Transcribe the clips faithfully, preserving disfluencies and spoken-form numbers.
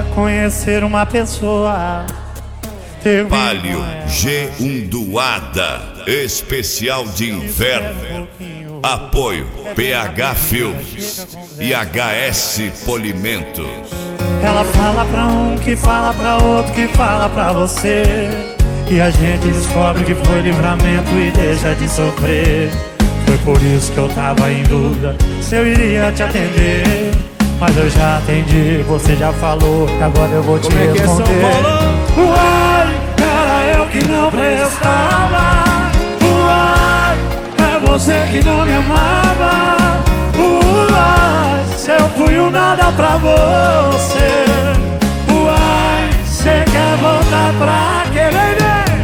conhecer uma pessoa. Palio G Unduada, especial de inverno. Apoio P H Filmes e H S Polimentos. Ela fala pra um, que fala pra outro, que fala pra você. E a gente descobre que foi livramento e deixa de sofrer. Foi por isso que eu tava em dúvida se eu iria te atender. Mas eu já atendi, você já falou, agora eu vou te Como é que é, São responder. Paulo? Uai, era eu que não prestava. Uai, é você que não me amava. Uai, se eu fui um nada pra você. Uai, cê quer voltar pra quê, baby?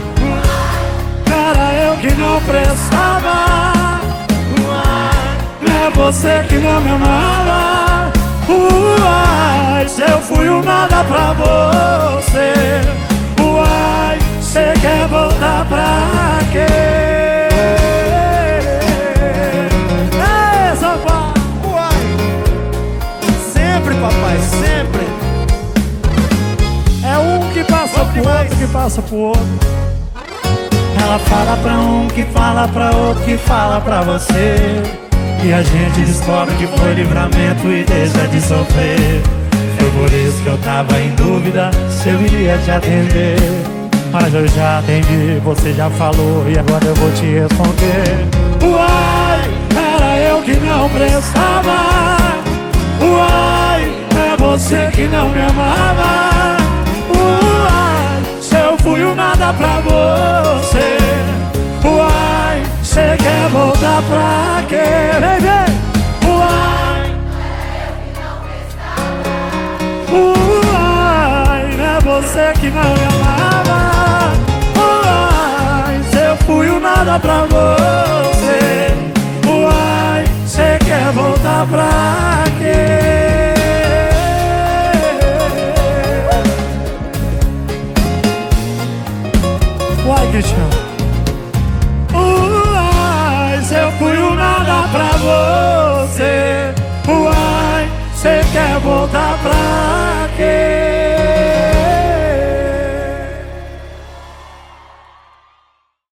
Era eu que não prestava. É você que não me amava. Uai, se eu fui um nada pra você. Uai, cê quer voltar pra quê? Ei, São Paulo! Uai! Sempre, papai, sempre! É um que passa Vamos pro demais. outro, que passa pro outro. Ela fala pra um, que fala pra outro, que fala pra você. E a gente descobre que foi livramento e deixa de sofrer. Foi por isso que eu tava em dúvida se eu iria te atender. Mas eu já atendi, você já falou e agora eu vou te responder. Uai, era eu que não prestava. Uai, é você que não me amava. Uai, se eu fui um nada pra você. Uai, cê quer voltar pra quê, baby? Uai, uai, é você que não me amava. Uai, se eu fui um nada pra você. Uai, cê quer voltar pra quê? Uai, Cristiano. Uai, se eu fui um nada pra você. Uai, cê quer voltar pra quê?